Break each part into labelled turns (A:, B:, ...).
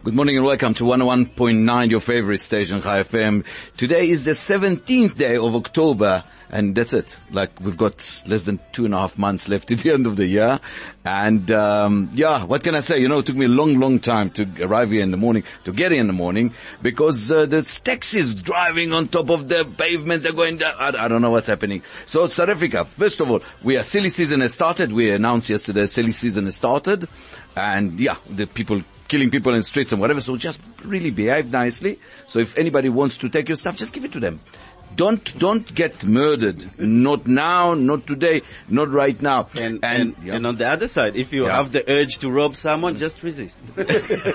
A: Good morning and welcome to 101.9, your favorite station, Chai FM. Today is the 17th day of October, and that's it. Like, we've got less than 2.5 months left to the end of the year. And, what can I say? You know, it took me a long time to arrive here in the morning, to get here in the morning, because, the taxis driving on top of the pavement, they're going down. I don't know what's happening. So, South Africa, first of all, silly season has started. We announced yesterday silly season has started. And the people killing people in the streets and whatever, so just really behave nicely. So if anybody wants to take your stuff, just give it to them. Don't get murdered. Not now, not today, not right now.
B: And on the other side, if you have the urge to rob someone, just resist.
A: You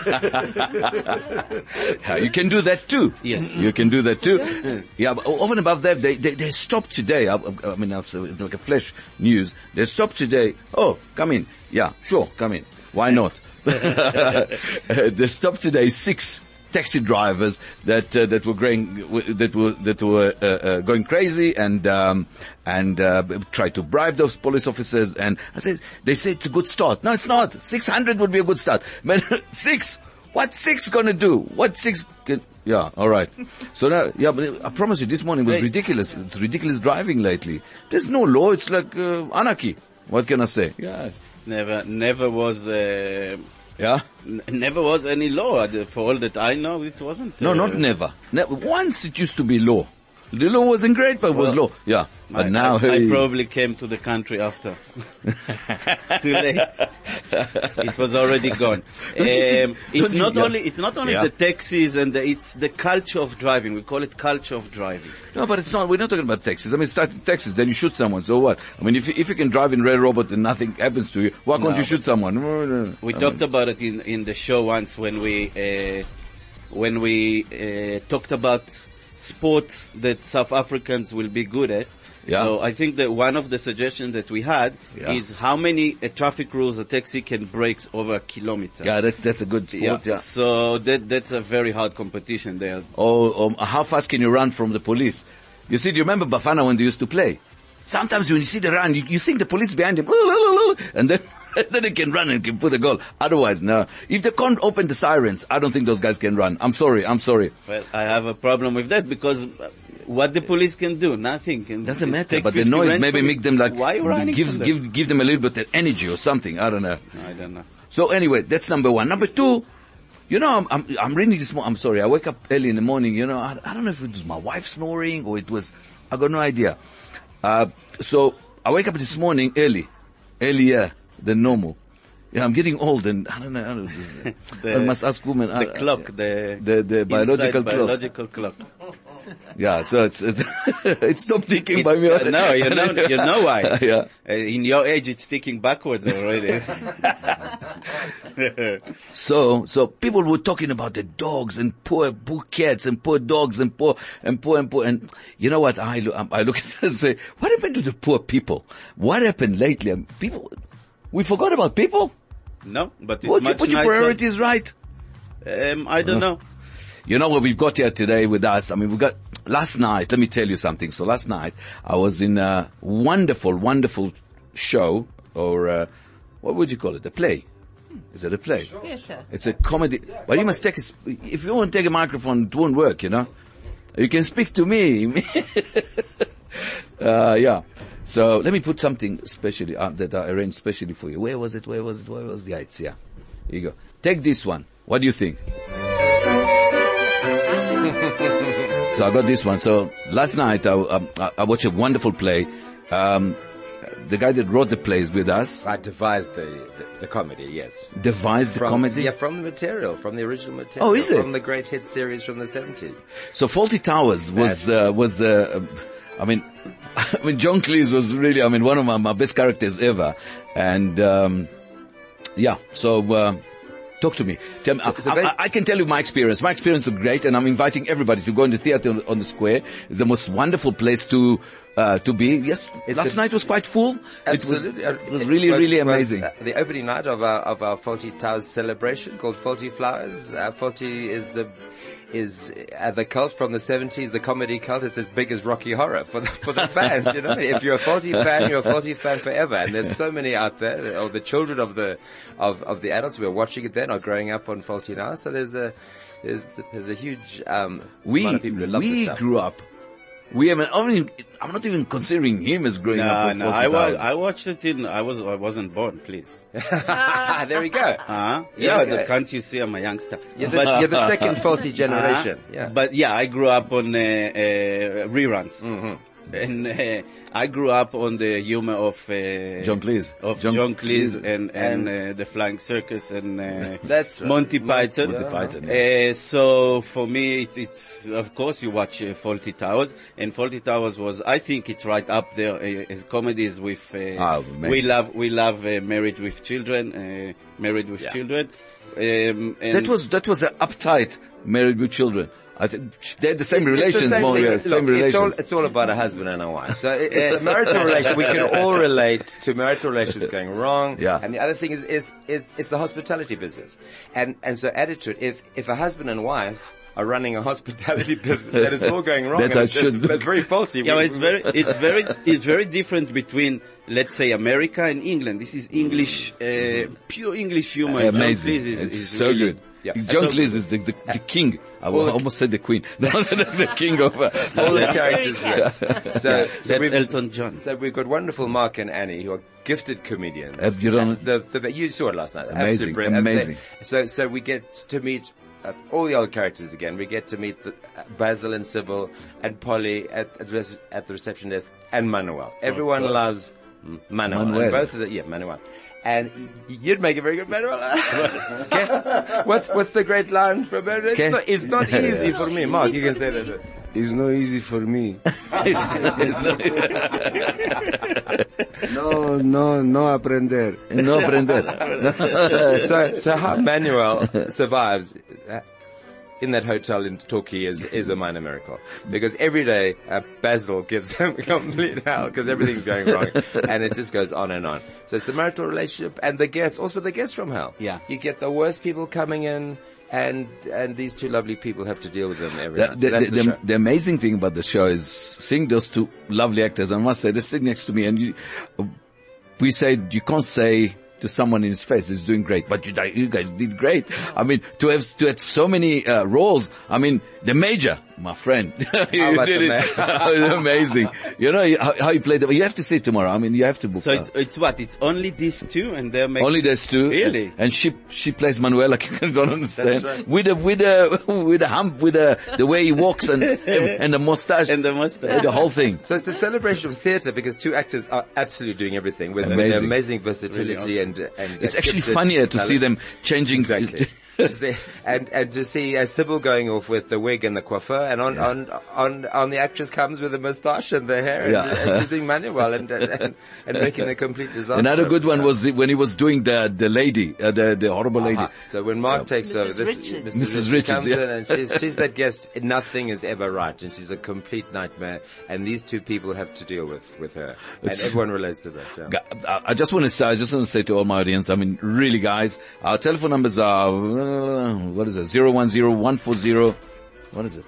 A: can do that too.
B: Yes.
A: You can do that too. Yeah, but over and above that, they stopped today. I mean, it's like a flash news. They stopped today. Oh, come in. Yeah, sure, come in. Why not? They stopped today 6 taxi drivers that were going crazy and tried to bribe those police officers. And they say it's a good start. No, it's not. 600 would be a good start. Man, 6. What's 6 gonna do? What 6 can, all right. So now, but I promise you, this morning was ridiculous. It's ridiculous driving lately. There's no law. It's like, anarchy. What can I say? Yeah.
B: Never was, never was any law. For all that I know, it wasn't.
A: No, not never. Once it used to be law. The law wasn't great, but it was law. Yeah. But now,
B: I probably came to the country after. Too late. It was already gone. It's not only the taxis and it's the culture of driving. We call it culture of driving.
A: No, but it's not. We're not talking about taxis. I mean, start with taxis, then you shoot someone. So what? I mean, if you can drive in Red Robot and nothing happens to you, why can't you shoot someone?
B: We talked about it in the show once when we talked about sports that South Africans will be good at. Yeah. So I think that one of the suggestions that we had is how many traffic rules a taxi can break over a kilometer.
A: Yeah, that's a good sport. Yeah.
B: So that's a very hard competition there.
A: How fast can you run from the police? Do you remember Bafana when they used to play? Sometimes when you see the run, you think the police behind him, and then they can run and can put a goal. Otherwise, no. If they can't open the sirens, I don't think those guys can run. I'm sorry.
B: Well, I have a problem with that because what the police can do, nothing.
A: Doesn't matter, but the noise maybe make them like,
B: why are you running
A: give them a little bit of energy or something. I don't know.
B: I don't know.
A: So anyway, that's number one. Number two, I'm reading this morning. I'm sorry. I wake up early in the morning, I don't know if it was my wife snoring or I got no idea. So I wake up this morning earlier than normal. Yeah, I'm getting old and I don't know. I must ask women.
B: The clock,
A: the biological
B: clock.
A: Yeah, so it's stopped ticking by me.
B: No, you know why.
A: Yeah.
B: In your age, it's ticking backwards already.
A: So people were talking about the dogs and poor cats and poor dogs and poor, and you know what? I look at it and say, what happened to the poor people? What happened lately? We forgot about people?
B: No, but it's
A: much
B: nicer.
A: Put your priorities right.
B: I don't know.
A: You know what we've got here today with us? I mean, last night, let me tell you something. So last night, I was in a wonderful show, or, what would you call it? A play. Is it a play?
C: Sure. Theater.
A: It's a comedy. Well, you must if you want to take a microphone, it won't work, You can speak to me. So let me put something specially that I arranged specially for you. Where was it? Where was the heights? Yeah. Here you go. Take this one. What do you think? So I got this one. So last night I watched a wonderful play. The guy that wrote the plays with us.
D: I devised the comedy, yes.
A: Devised the comedy?
D: Yeah, from the original material.
A: Oh, is it?
D: From the great hit series from the 70s.
A: So Fawlty Towers was John Cleese was really, one of my best characters ever. And, talk to me. Tell me, I can tell you my experience. My experience was great, and I'm inviting everybody to go in the theater on the square. It's the most wonderful place to be. Yes, last night was quite full.
D: Absolutely.
A: It was really amazing.
D: The opening night of our Fawlty Towers celebration called Fawlty Flowers. Fawlty is the cult from the 70s, the comedy cult is as big as Rocky Horror for the fans, you know. If you're a Fawlty fan, you're a Fawlty fan forever. And there's so many out there, or the children of the adults who are watching it then are growing up on Fawlty now. So there's a huge, amount of people who love this stuff.
A: Grew up. I'm not even considering him as growing up.
B: No, I watched it I wasn't born, please.
D: There we go.
B: Yeah, can't you see I'm a youngster?
D: You're the second Fawlty generation. Yeah.
B: But yeah, I grew up on reruns.
D: Mm-hmm.
B: And I grew up on the humor of
A: John Cleese,
B: John Cleese and the Flying Circus and
D: that's right.
B: Monty Python.
A: Monty Python. Yeah.
B: So for me, it's of course you watch Fawlty Towers, and Fawlty Towers I think it's right up there as comedies with. We love Married with Children. Children. And
A: that was an uptight Married with Children. I think they had the same relations,
D: same
A: more or
D: thing.
A: less.
D: Look,
A: Same relations.
D: It's all about a husband and a wife. So it's the marital relation. We can all relate to marital relations going wrong.
A: Yeah.
D: And the other thing is it's the hospitality business. And so added to it, if a husband and wife are running a hospitality business, that is all going wrong.
A: That's how it should be.
D: That's very faulty.
B: Yeah, it's very different between, let's say, America and England. This is English, pure English humor.
A: Amazing.
B: John Cleese is
A: so
B: really
A: good.
D: Yeah.
A: John Cleese is the king. I almost said the queen. No, the king of
D: all the characters. Yeah. So
B: that's Elton John.
D: So we've got wonderful Mark and Annie who are gifted comedians. You saw it last night.
A: Amazing,
D: Absolutely
A: amazing.
D: So we get to meet all the other characters again. We get to meet Basil and Sybil and Polly at the reception desk and Manuel. Everyone loves Manuel. And both of Manuel. And you'd make a very good Manuel. Okay. What's the great line from Manuel? It's not easy for me. Mark, you can say that.
C: It's not easy for me. No aprender.
A: No aprender.
D: So how Manuel survives in that hotel in Turkey is a minor miracle. Because every day, Basil gives them complete hell because everything's going wrong. And it just goes on and on. So it's the marital relationship and the guests, also the guests from hell.
B: Yeah.
D: You get the worst people coming in and these two lovely people have to deal with them every night. So that's the show.
A: The amazing thing about the show is seeing those two lovely actors. I must say, they're sitting next to me and we said, you can't say to someone in his face, is doing great, but you guys did great. I mean, to have so many roles. I mean, the Major, my friend, you did it. Amazing. You know how you played it. You have to see it tomorrow. I mean, you have to book.
B: So it's what? It's only these two, and they're making
A: only these two.
B: Really?
A: And she plays Manuel. Like you don't understand.
D: That's right.
A: With the hump, with the way he walks and the mustache
B: and
A: the whole thing.
D: So it's a celebration of theatre because two actors are absolutely doing everything with amazing versatility and
A: it's actually funnier to see them changing.
D: Exactly. and to see Sybil going off with the wig and the coiffeur, and on the actress comes with the moustache and the hair, and she's doing Manuel and making a complete disaster.
A: Another good one was when he was doing the lady, the horrible lady.
D: So when Mark takes over, Mrs. Richards comes in and she's that guest. Nothing is ever right, and she's a complete nightmare. And these two people have to deal with her, and everyone relates to that. Yeah.
A: I just want to say to all my audience, I mean, really, guys, our telephone numbers are. What is it? 010-140. What is it?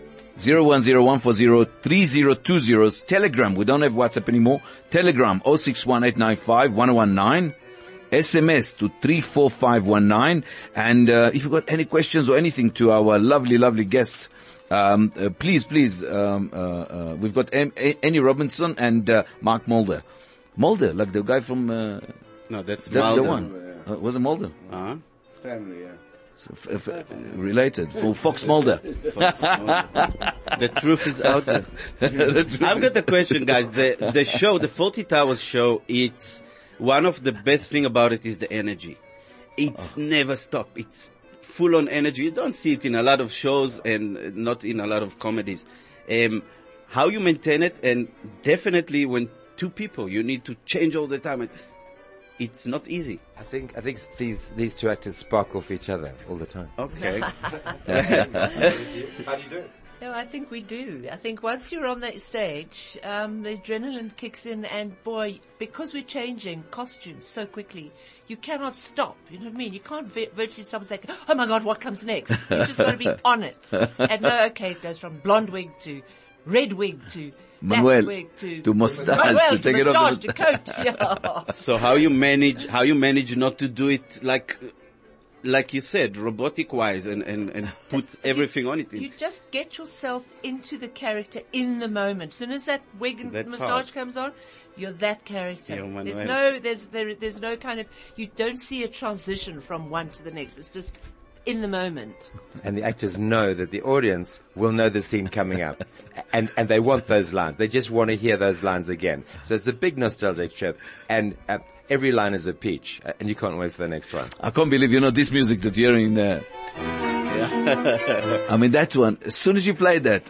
A: 010-140-3020. Telegram. We don't have WhatsApp anymore. Telegram 061-895-119. SMS to 34519. And if you've got any questions or anything to our lovely guests, please, we've got Annie Robinson and Mark Mulder. Mulder, like the guy from...
B: no, that's
A: the one. Was it Mulder?
B: Uh-huh.
C: Family, yeah.
A: Related for Fox Mulder.
B: The truth is out there. I've got a question, guys. The show, the Fawlty Towers show, it's one of the best thing about it is the energy. It's never stop. It's full on energy. You don't see it in a lot of shows and not in a lot of comedies. How you maintain it, and definitely when two people, you need to change all the time. It's not easy.
D: I think these two actors spark off each other all the time.
B: Okay.
D: How do you do it?
E: No, I think we do. I think once you're on that stage, the adrenaline kicks in, and boy, because we're changing costumes so quickly, you cannot stop. You know what I mean? You can't virtually stop and say, oh my God, what comes next? You just got to be on it. And no, okay, it goes from blonde wig to red wig to
A: Manuel,
E: black wig
A: to mustache,
E: Manuel,
A: to take it off
E: mustache,
A: the-
E: to coat. Yeah.
B: So how you manage not to do it like you said, robotic wise, and put everything on it.
E: You just get yourself into the character in the moment. As soon as that wig and
B: That's
E: moustache
B: hard.
E: comes on, you're that character.
B: You're
E: There's
B: Manuel.
E: no, there's no kind of, you don't see a transition from one to the next. It's just in the moment.
D: And the actors know that the audience will know the scene coming up. And they want those lines. They just want to hear those lines again. So it's a big nostalgic trip. And every line is a peach. And you can't wait for the next one.
A: I can't believe, this music that you're hearing there. I mean, that one, as soon as you play that,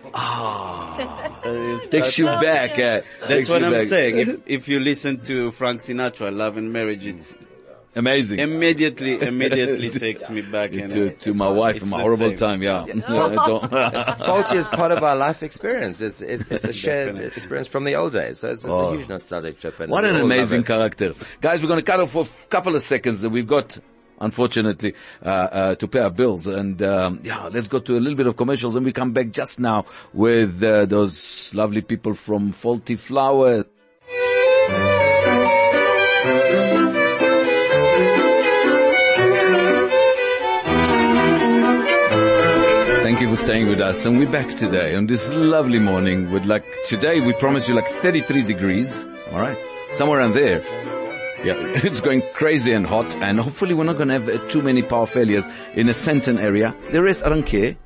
A: takes you back.
B: That's what I'm saying. If you listen to Frank Sinatra, Love and Marriage, it's
A: Amazing.
B: immediately takes me back
A: To my wife
B: it's
A: and my
B: the
A: horrible
B: same.
A: time, yeah.
D: Faulty is part of our life experience. It's a shared
B: Definitely.
D: experience from the old days. So it's a huge nostalgic trip. And
A: What an
D: we all love
A: amazing
D: it.
A: character. Guys, we're going to cut off for a couple of seconds. We've got, unfortunately, to pay our bills. And, let's go to a little bit of commercials, and we come back just now with those lovely people from Faulty Flower. Thank you for staying with us, and we're back today on this lovely morning with today we promise you 33 degrees, alright? Somewhere around there. Yeah, it's going crazy and hot, and hopefully we're not going to have too many power failures in the Sandton area. The rest, I don't care.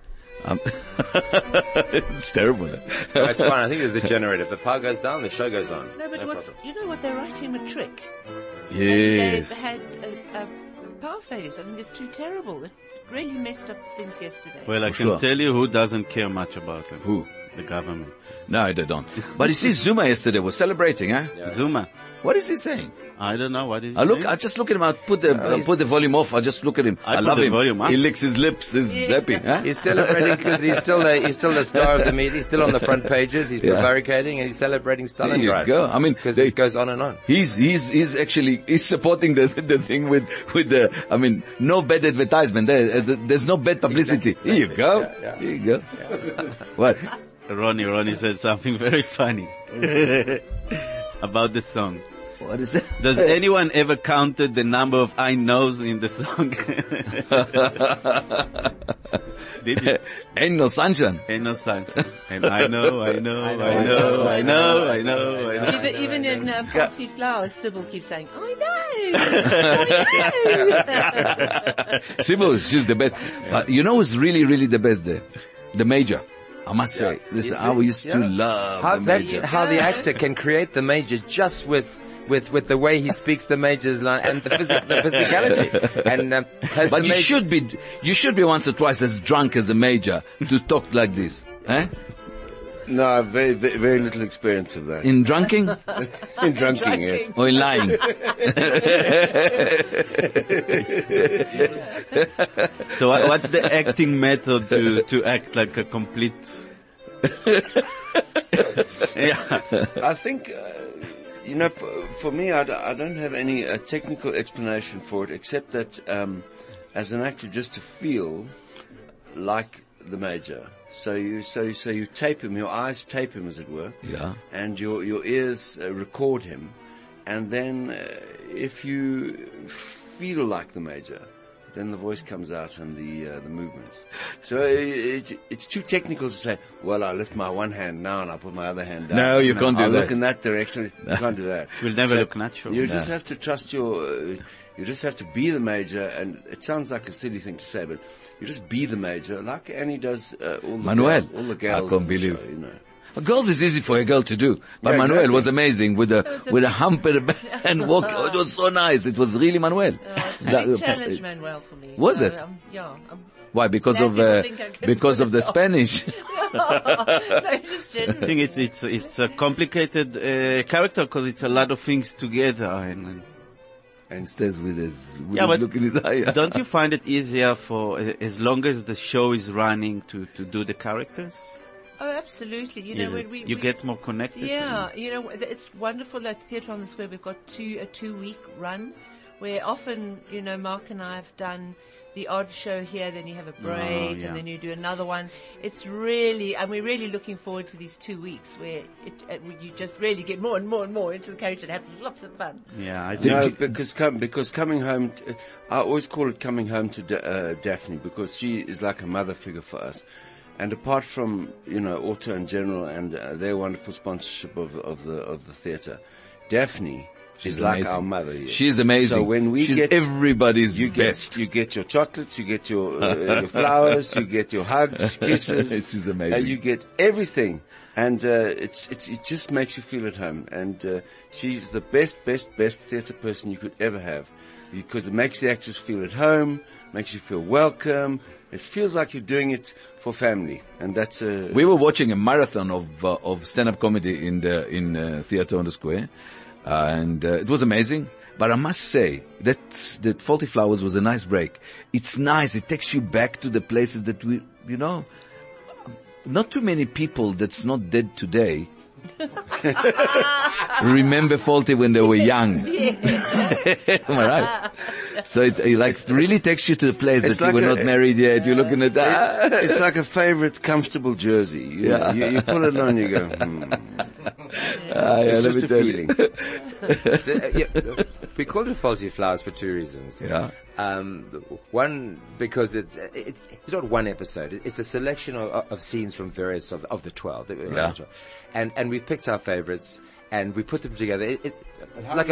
A: It's terrible.
D: No, it's fine. I think there's a generator. If the power goes down, the show goes on.
E: No, but
D: problem.
E: you know what, they're writing a trick.
A: Yes.
E: They had power failures. I think it's too terrible. It really messed up things yesterday.
B: Well, I
A: For
B: can
A: sure.
B: tell you who doesn't care much about them.
A: Who?
B: The government.
A: No, they don't. But you see, Zuma yesterday was celebrating, huh?
B: Zuma.
A: What is he saying?
B: I don't know what is he
A: I
B: saying?
A: just look at him. I put the volume off. I just look at him.
B: I
A: I
B: put
A: love
B: the
A: him.
B: volume up.
A: He licks his lips. He's happy, huh?
D: He's celebrating because he's still the star of the media. He's still on the front pages. He's
A: Yeah.
D: prevaricating, and he's celebrating
A: There you
D: Stalingrad.
A: go. I mean,
D: Because
A: they-
D: it goes on and on.
A: He's actually supporting the thing with the, I mean, no bad advertisement. There's no bad publicity.
D: Exactly.
A: Here you go.
D: Yeah, yeah.
A: Here you go. What?
B: Ronnie said something very funny about the song.
A: What is that?
B: Does anyone ever counted the number of I knows in the song? Did you?
A: Ain't no sunshine.
B: Ain't no sunshine. And I know.
E: Even in Faulty Flowers, Sybil keeps saying, I know!
A: Sybil, she's the best. But you know who's really, really the best there? The Major. I must say. Listen, I used to love
D: How
A: the
D: that's
A: Major.
D: how the actor can create the major just with the way he speaks the major's line and the physicality. And has
A: But
D: the
A: you
D: major-
A: should be once or twice as drunk as the Major to talk like this. Eh?
C: No, I have very, very, very little experience of that.
A: In drunking
C: In drunking, yes.
A: or in lying?
B: So what's the acting method to act like a complete... Yeah.
C: I think, for me, I don't have any technical explanation for it, except that as an actor, just to feel like the Major. So you tape him, your eyes tape him, as it were.
A: Yeah.
C: And your ears record him, and then if you feel like the Major, then the voice comes out and the movements. So it's too technical to say, well, I lift my one hand now and I put my other hand down.
A: No, you can't do
C: I'll
A: that.
C: look in that direction. You can't do that.
B: It will never look natural.
C: You just have to trust you just have to be the Major, and it sounds like a silly thing to say, but you just be the Major, like Annie does all the
A: Manuel.
C: all the girls.
A: I can't
C: in the
A: believe.
C: show,
A: Girls is easy for a girl to do, but
C: Yeah,
A: Manuel
C: exactly.
A: was amazing with a hump and walk. Oh, it was so nice. It was really Manuel.
E: It's a big challenge, Manuel, for me.
A: Was
E: So,
A: it?
E: Yeah.
A: Why? Because
E: Glad
A: of
E: people think I can
A: because of the
E: pull it off.
A: Spanish.
E: No, just
B: I
E: generally.
B: think it's a complicated character because it's a lot of things together.
A: And stays with his
B: Yeah, but
A: look in his eye.
B: Don't you find it easier for as long as the show is running to do the characters?
E: Oh, absolutely. You
B: Is
E: know,
B: it?
E: when
B: You
E: we
B: get more connected.
E: Yeah, you know, it's wonderful at Theatre on the Square. We've got a 2-week run where often, you know, Mark and I have done the odd show here, then you have a break,
B: yeah.
E: and then you do another one. It's really, and we're really looking forward to these 2 weeks where you just really get more and more and more into the character and have lots of fun.
B: Yeah, I
C: No,
B: think.
C: because coming home, I always call it coming home to Daphne, because she is like a mother figure for us. And apart from, you know, Auto and General and their wonderful sponsorship of the theatre, Daphne is like
A: amazing.
C: our mother here.
A: She's amazing.
C: So when we
A: She's
C: get
A: everybody's
C: best, you get your chocolates, you get your flowers, you get your hugs, kisses.
A: She's amazing.
C: And you get everything. And it just makes you feel at home. And she's the best theatre person you could ever have, because it makes the actors feel at home, makes you feel welcome. It feels like you're doing it for family, and that's
A: We were watching a marathon of stand-up comedy in Theatre on the Square, and it was amazing. But I must say that Faulty Flowers was a nice break. It's nice. It takes you back to the places that we, you know, not too many people that's not dead today remember Faulty when they were young. Am I right? So it really takes you to the place that you were not married yet. You're looking at that.
C: It's like a favorite comfortable jersey. You pull it on, you go, It's just a feeling.
D: We call it Faulty Flowers for two reasons.
A: Yeah.
D: One, because it's not one episode. It's a selection of scenes from various of the 12.
A: Yeah.
D: And we've picked our favorites and we put them together. It's like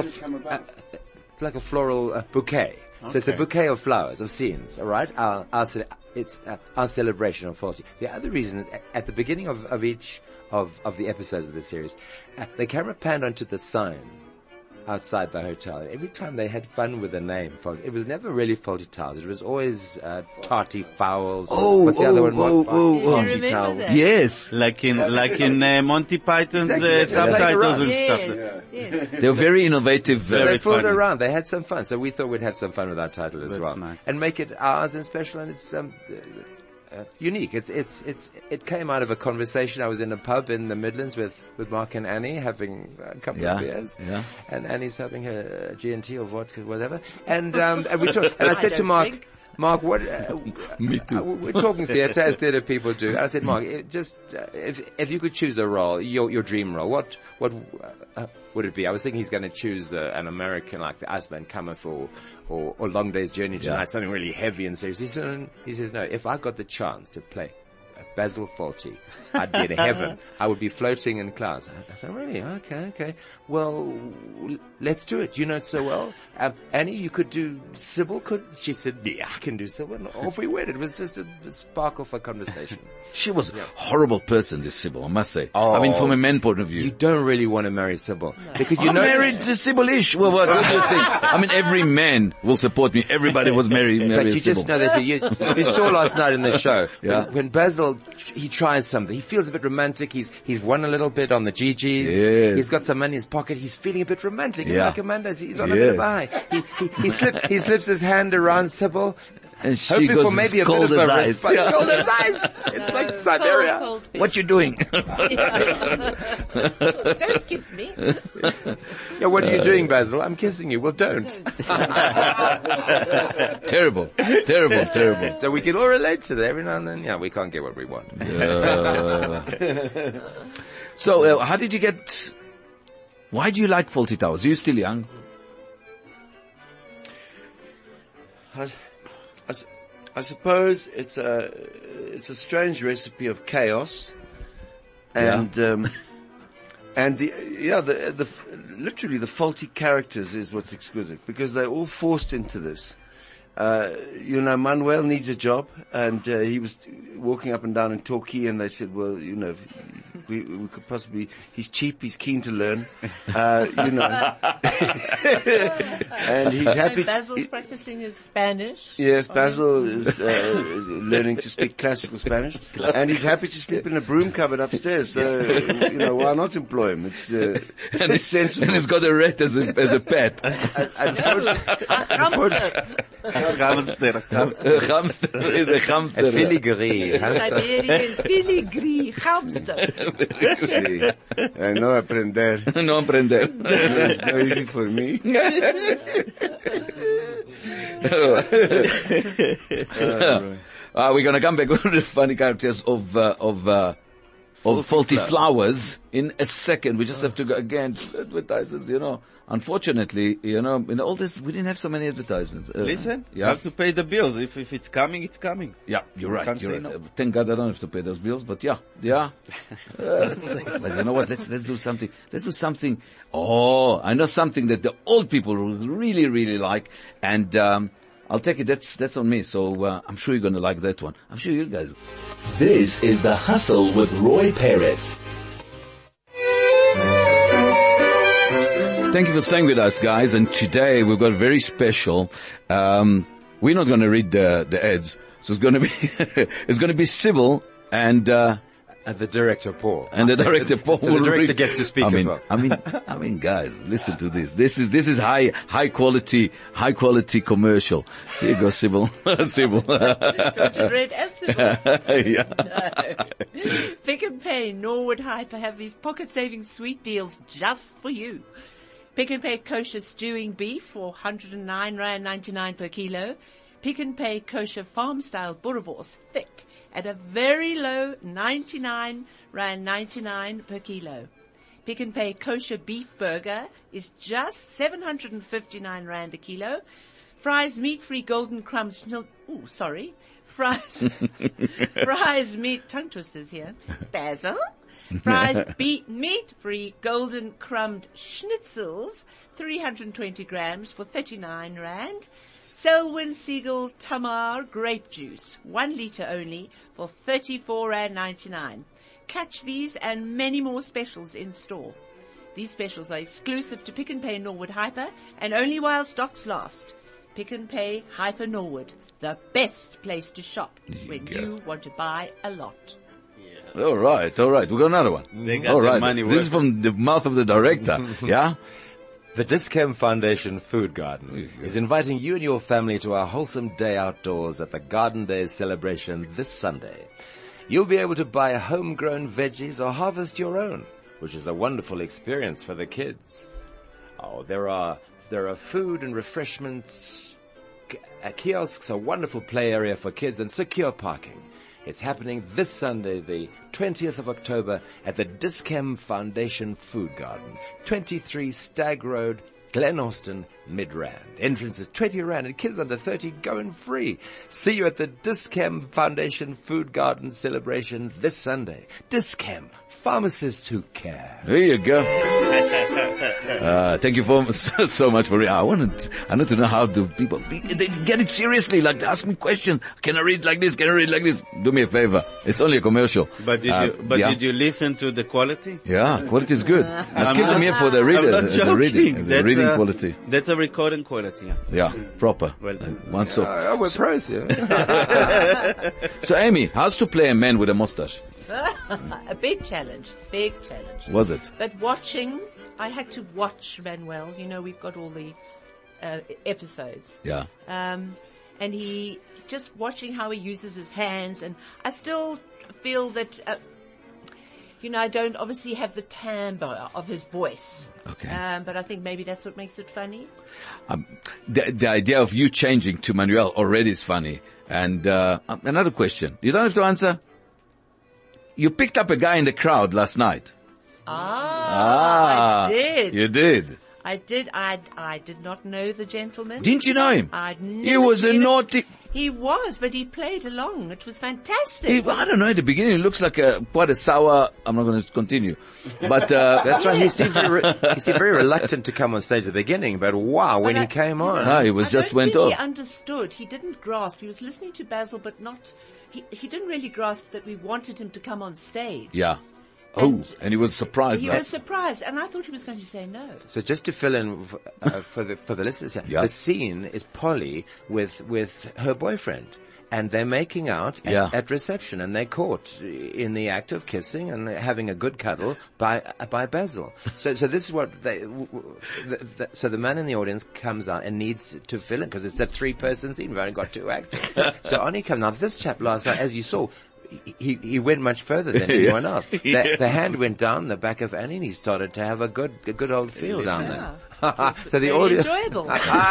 D: it's like a floral bouquet. Okay. So it's a bouquet of flowers, of scenes, all right? It's our celebration of Faulty. The other reason is at the beginning of each of the episodes of the series, the camera panned onto the sign outside the hotel. Every time they had fun with the name, it was never really Faulty Towers. It was always Tarty Fowls. What's the other one?
C: Party towels.
A: Yes.
B: Like in Monty Python's subtitles and stuff.
E: Yes.
A: They were very innovative.
D: So they fooled around. They had some fun. So we thought we'd have some fun with our title as well.
B: Nice.
D: And make it ours and special, and it's unique. It came out of a conversation. I was in a pub in the Midlands with Mark and Annie having a couple of beers.
A: Yeah.
D: And Annie's having her G&T or vodka, whatever. And we talked, and I said to Mark, what?
A: Me too.
D: We're talking theatre as theatre people do. And I said, Mark, if you could choose a role, your dream role, what would it be? I was thinking he's going to choose an American like the Iceman Cometh or Long Day's Journey Tonight, something really heavy and serious. He says, no, if I got the chance to play Basil Fawlty, I'd be in heaven. I would be floating in clouds. I said, really? Okay. Well, let's do it. You know it so well. Annie, you could do Sybil, she said, yeah, I can do Sybil. And off we went. It was just a spark of a conversation.
A: She was a horrible person, this Sybil, I must say. I mean, from a man point of view.
D: You don't really want to marry Sybil.
E: No.
D: Because
A: I'm married to Sybil-ish. Well, what do you think? I mean, every man will support me. Everybody was married
D: but you
A: Sybil.
D: just know that you saw last night in the show.
A: Yeah.
D: When Basil, he tries something. He feels a bit romantic. He's won a little bit on the GGs.
A: Yes.
D: He's got some money in his pocket. He's feeling a bit romantic.
A: Yeah.
D: Like Amanda, he's on a bit of a high. He slips his hand around Sybil.
A: And she
D: Hoping
A: goes,
D: for maybe a bit
A: cold
D: of
A: as
D: a
A: ice.
D: respite. Cold as ice. It's like Siberia.
E: Cold fish.
A: What you doing?
E: Don't kiss me.
D: Yeah, what are you doing, Basil? I'm kissing you. Well, don't.
A: Terrible.
D: So we can all relate to that every now and then. Yeah, we can't get what we want.
A: So, how did you get? Why do you like Faulty Towers? You're still young.
C: I suppose it's a strange recipe of chaos, and literally the faulty characters is what's exquisite, because they're all forced into this. Manuel needs a job, and he was walking up and down in Torquay, and they said, well, we could possibly. He's cheap. He's keen to learn. And he's happy.
E: Basil's practicing his Spanish.
C: Yes, Basil is learning to speak classical Spanish, and he's happy to sleep in a broom cupboard upstairs. So why not employ him? It's sensible.
A: And he's got a rat as a pet. Hamster is a hamster.
D: A filigree.
E: Siberian filigree hamster.
C: Sí. No aprender.
A: No aprender.
C: It's not easy for me.
A: We're gonna come back with the funny characters of Faulty Flowers in a second. We just have to go again. Advertisers, Unfortunately, in all this, we didn't have so many advertisements.
B: Listen, you have to pay the bills. If it's coming, it's coming.
A: Yeah, you're right.
B: Can't
A: You're
B: say
A: right.
B: no.
A: Thank God I don't have to pay those bills, but yeah. But you know what? Let's do something. Let's do something. Oh, I know something that the old people will really, really like, and I'll take it. That's on me. So I'm sure you're going to like that one. I'm sure you guys.
F: This is The Hustle with Roy Perez.
A: Thank you for staying with us, guys. And today we've got very special. We're not going to read the ads, so it's going to be Sybil and the
D: director Paul.
A: And the director Paul.
D: So the director gets to speak as well.
A: I mean, guys, listen to this. This is high quality commercial. Here you go, Sybil. Sybil.
E: Red and Sybil.
A: Yeah.
E: No. Pick n Pay Norwood Hyper have these pocket-saving sweet deals just for you. Pick n Pay kosher stewing beef for 109 Rand 99 per kilo. Pick n Pay kosher farm-style boerewors thick at a very low 99 Rand 99 per kilo. Pick n Pay kosher beef burger is just 759 Rand a kilo. Fries meat-free golden crumbs. Fries meat, tongue twisters here. Basil. Fries meat-free golden crumbed schnitzels, 320 grams for 39 Rand. Selwyn Siegel Tamar grape juice, 1 liter only for 34 Rand 99. Catch these and many more specials in store. These specials are exclusive to Pick n Pay Norwood Hyper and only while stocks last. Pick n Pay Hyper Norwood, the best place to shop when you want to buy a lot.
A: All right. We got another one.
B: They got
A: All
B: the
A: right.
B: money
A: This is from the mouth of the director. Yeah?
D: The Dis-Chem Foundation Food Garden is inviting you and your family to a wholesome day outdoors at the Garden Days celebration this Sunday. You'll be able to buy homegrown veggies or harvest your own, which is a wonderful experience for the kids. Oh, there are food and refreshments, kiosks, a wonderful play area for kids, and secure parking. It's happening this Sunday, the 20th of October, at the Dis-Chem Foundation Food Garden, 23 Stag Road, Glen Austin, Midrand. Entrance is 20 Rand and kids under 30 going free. See you at the Dis-Chem Foundation Food Garden celebration this Sunday. Dis-Chem, pharmacists who care.
A: There you go. Thank you so much for it. I need to know how do people they get it seriously. Like they ask me questions. Can I read like this? Can I read like this? Do me a favor. It's only a commercial.
B: But did you listen to the quality?
A: Yeah, quality is good. Let's keep them here for the reader.
B: I'm not joking.
A: The reading quality.
B: That's a recording quality.
A: Yeah, proper.
B: Well done.
A: One stop.
D: We're pros here.
A: So Amy, how's to play a man with a mustache?
E: A big challenge.
A: Was it?
E: But I had to watch Manuel. We've got all the episodes.
A: Yeah.
E: And he, just watching how he uses his hands, and I still feel that, I don't obviously have the timbre of his voice.
A: Okay.
E: But I think maybe that's what makes it funny.
A: The idea of you changing to Manuel already is funny. And another question. You don't have to answer. You picked up a guy in the crowd last night.
E: I did.
A: You did.
E: I did. I did not know the gentleman.
A: Didn't you know him?
E: I'd never
A: He was a
E: seen him.
A: naughty.
E: He was, but he played along. It was fantastic.
A: I don't know. At the beginning, he looks like quite a sour. I'm not going to continue, but
D: That's right. He seemed very reluctant to come on stage at the beginning, but wow, when he came on.
A: he was
E: I
A: just
E: don't
A: went
E: think
A: off.
E: He understood. He didn't grasp. He was listening to Basil, but not. He didn't really grasp that we wanted him to come on stage.
A: Yeah. Oh, and he was surprised.
E: He was surprised, and I thought he was going to say no.
D: So just to fill in for the listeners here,
A: Yeah.
D: the scene is Polly with her boyfriend. And they're making out at reception, and they're caught in the act of kissing and having a good cuddle by Basil. So this is what so the man in the audience comes out and needs to fill in, because it's a 3-person scene. We've only got 2 actors. So on he comes. Now this chap last night, as you saw, he went much further than anyone else. The hand went down the back of Annie, and he started to have a good old feel down there. So the audience,
E: enjoyable.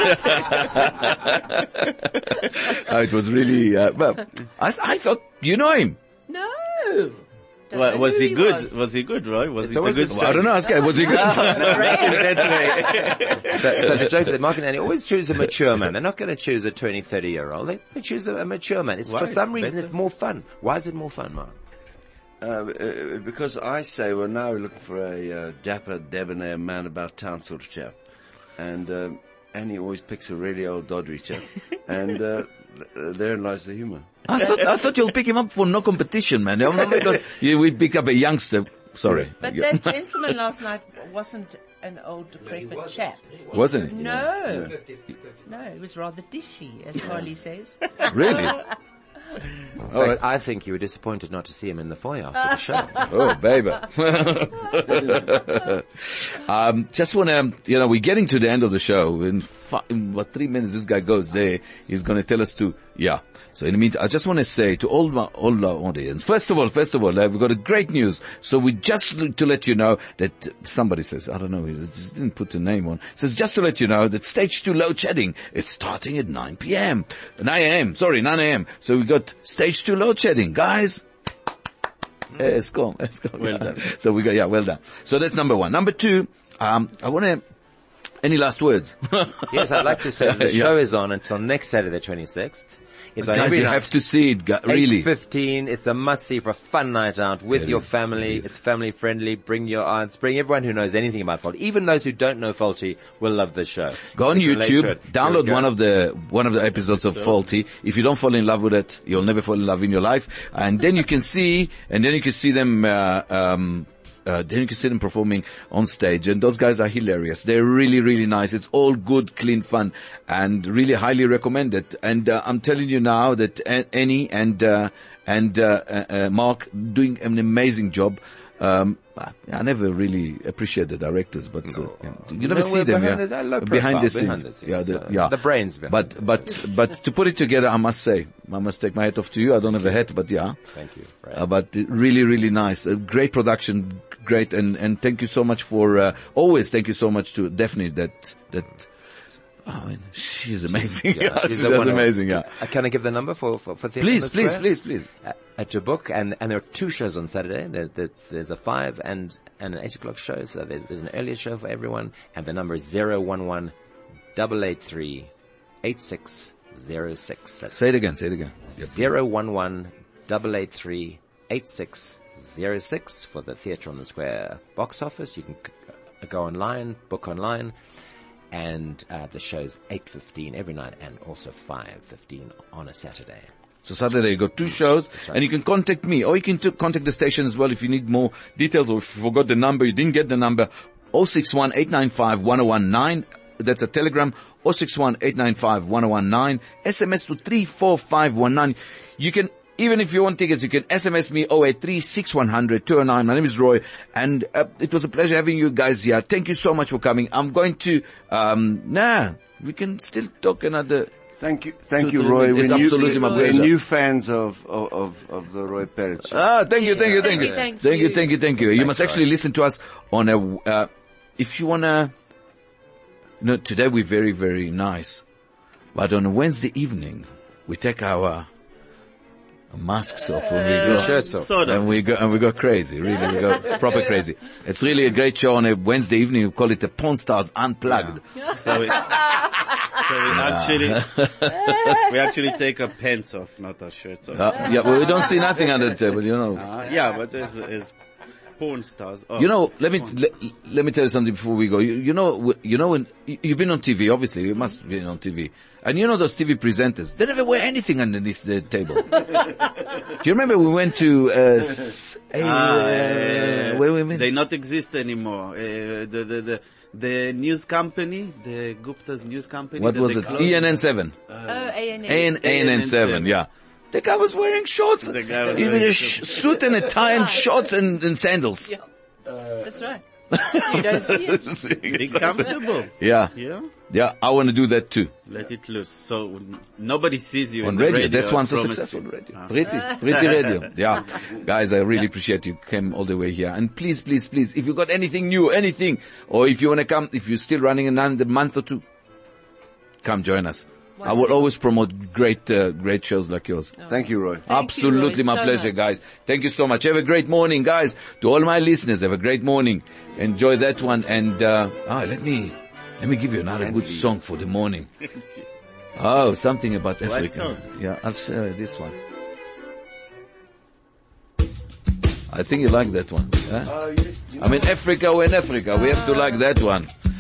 A: It was really, well, I thought, you know him.
E: No.
B: Well, was he good? Was he good, Roy? Was he good?
A: Well, I don't know, ask him, was he good?
B: In that way.
D: so the joke is that Mark and Annie always choose a mature man. They're not going to choose a 20, 30-year-old. They choose a mature man. It's, for some reason, it's more fun. Why is it more fun, Mark?
C: Because I say we're now looking for a dapper, debonair man about town sort of chap. And Annie always picks a really old doddery chap. And therein lies the humour.
A: I thought you'll pick him up for no competition, man. Because we'd pick up a youngster. Sorry.
E: But that gentleman last night wasn't an old decrepit chap.
A: Wasn't it?
E: No. No, it was rather dishy, as Polly says.
A: Really?
D: All right. I think you were disappointed not to see him in the foyer after the show.
A: Oh, baby. Just want to, we're getting to the end of the show. In what 3 minutes this guy goes there, he's going to tell us to, So in the meantime, I just want to say to all our audience, first of all, we've got a great news. So we just to let you know that somebody says, I don't know, he just didn't put a name on. It says just to let you know that stage 2 load shedding, it's starting at 9 a.m. So we got stage 2 load shedding, guys. Let's go.
B: Well done.
A: So we got, well done. So that's number 1. Number 2, I want to, any last words?
D: Yes, I'd like to say the show is on until next Saturday, 26th. It's on
A: Guys,
D: every
A: you
D: night.
A: have to see it, really.
D: 8:15. It's a must-see for a fun night out with your family. It's family friendly. Bring your aunts. Bring everyone who knows anything about Faulty. Even those who don't know Faulty will love this show.
A: Go on
D: You can
A: YouTube,
D: relate to it.
A: download
D: Go.
A: one of the episodes of Faulty. If you don't fall in love with it, you'll never fall in love in your life. And then you can see them, then you can see them performing on stage, and those guys are hilarious. They're really, really nice. It's all good, clean fun, and really highly recommended. And I'm telling you now that Annie and Mark doing an amazing job. I never really appreciate the directors, but you never see them behind the scenes.
D: The brains behind.
A: But to put it together, I must say, I must take my hat off to you. I don't have a hat, but
D: Thank you.
A: but really, really nice. A great production, great, and thank you so much for always. Thank you so much to Daphne. She's amazing. She's amazing.
D: Can I give the number for Theatre?
A: Please.
D: To book, and there are 2 shows on Saturday. There's a 5 and an 8 o'clock show. So there's an earlier show for everyone, and the number is 011 883 8606.
A: Say it again.
D: 011 883 8606 for the Theatre on the Square box office. You can go online, book online. And the show's 8:15 every night, and also 5:15 on a Saturday.
A: So Saturday you got 2 shows, and you can contact me, or you can contact the station as well if you need more details, or if you forgot the number, you didn't get the number, 061 895 1019. That's a telegram, 061 895 1019. SMS to 34519. You can, even if you want tickets, you can SMS me 083 6100 209. My name is Roy, and it was a pleasure having you guys here. Thank you so much for coming. I'm going to, we can still talk another.
C: Thank you, Roy.
A: It's absolutely my pleasure.
C: We're new fans of the Roy Perrett show.
A: Thank you. You must actually listen to us on if you wanna, today we're very, very nice, but on a Wednesday evening, we take our masks off when we go,
D: shirts off.
A: and we go crazy. Really, we go proper crazy. It's really a great show on a Wednesday evening. We call it the Pawn Stars Unplugged.
B: So we actually take our pants off, not our shirts off.
A: Well, we don't see nothing under the table,
B: But porn stars. Oh,
A: You know,
B: it's
A: let
B: porn.
A: me tell you something before we go. You know when you've been on TV, obviously you must have been on TV, and you know those TV presenters, they never wear anything underneath the table. Do you remember we went to where we went?
B: They not exist anymore. The news company, the Gupta's news company.
A: What
B: that
A: was
B: they
A: it?
B: closed.
A: ENN7.
E: ANN.
A: ANN7. Yeah. The guy was wearing shorts,
B: The guy was
A: even
B: wearing
A: a suit and a tie and shorts and sandals.
E: Yeah. That's right. You don't see it.
B: Be comfortable.
A: Yeah.
B: Yeah.
A: Yeah, I want to do that too.
B: Let it loose. So nobody sees you
A: On
B: in the
A: radio.
B: radio.
A: That's
B: I
A: one so
B: promise
A: successful
B: you.
A: radio. Pretty radio. Yeah. Guys, I really appreciate you came all the way here. And please, please, please, if you got anything new, anything, or if you want to come, if you're still running another month or two, come join us. I will always promote great shows like yours.
C: Thank you, Roy.
A: Absolutely,
E: you, Roy,
A: my
E: so
A: pleasure,
E: much.
A: guys. Thank you so much. Have a great morning, guys. To all my listeners, have a great morning. Enjoy that one. And let me give you another good song for the morning. Oh, something about Africa.
B: What song?
A: Yeah, I'll share this one. I think you like that one. Huh? I mean, Africa, we're in Africa. We have to like that one.